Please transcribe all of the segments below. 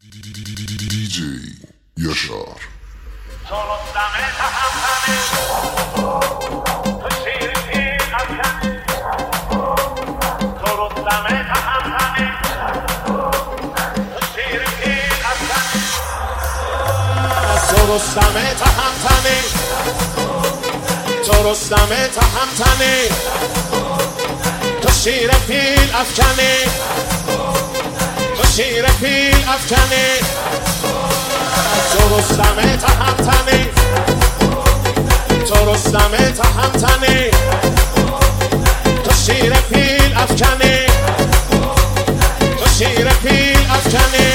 DJ Yaşar. رستمه تهمتنی تو رستمه تهمتنی تو شیر پیل افکنی تو شیر پیل افکنی تو رستمه تهمتنی تو رستمه تهمتنی تو شیر پیل افکنی تو شیر پیل افکنی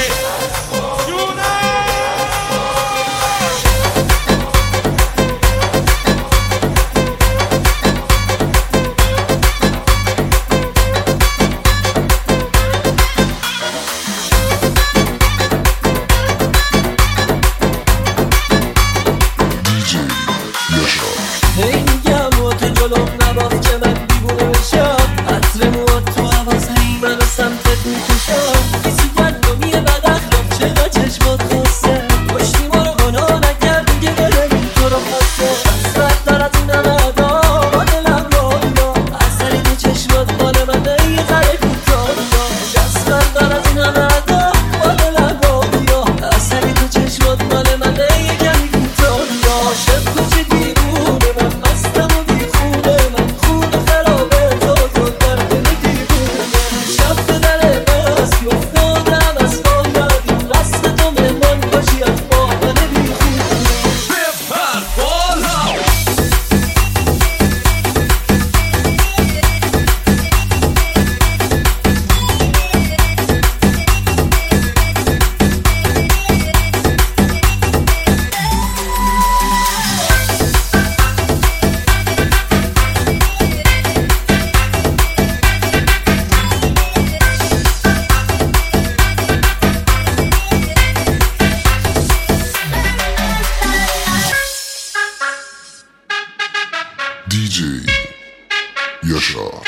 DJ Yaşar.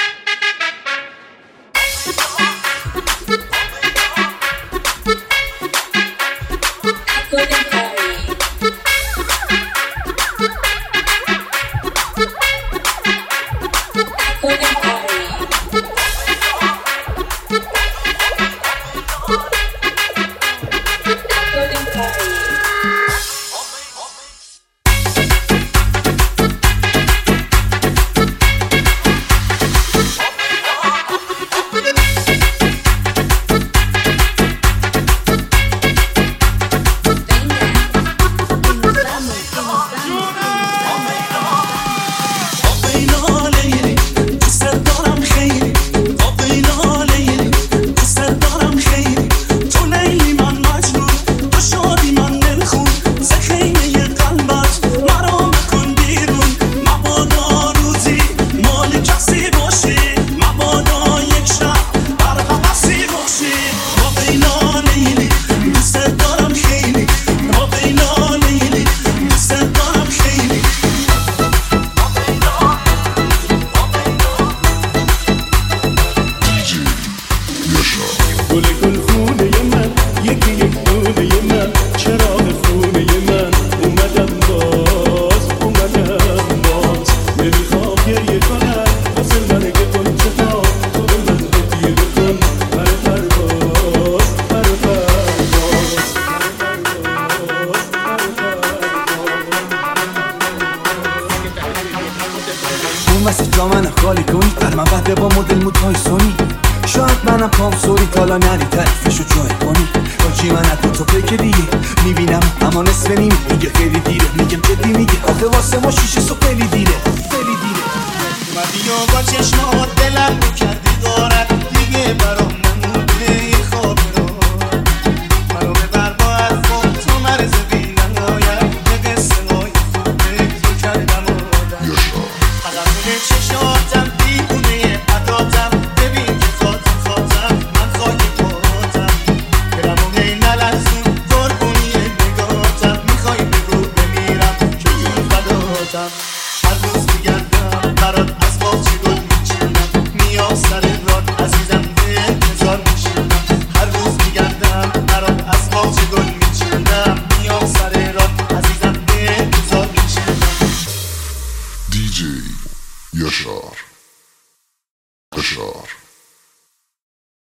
منو خالی کنی بر من بده با مدل موتای سونی شاید منم پام سوری تالا نری تعریفشو جای کنی با چی من از تو پیک دیگه میبینم اما نصف نیمی میگه خیلی دیره میگم جدی میگه آخه واسه ما شیشه سو خیلی دیره خیلی دیره اومدی و با چشمات دلم رو کردی دارد دیگه برام نمونده این خواب رو منو ببر با حرفات تو مرز بینم ناید به قصه های خوب تو کردم قدمون چشاتم دیوونه عداتم ببین که خاطم من خاک پاتم دلمو هی نلرزون قربونی نگاتم میخوای بگو بمیرم که این فداتم هر روز میگردم برات از باغچه گل میچینم میام سر راد عزیزم DJ Yaşar.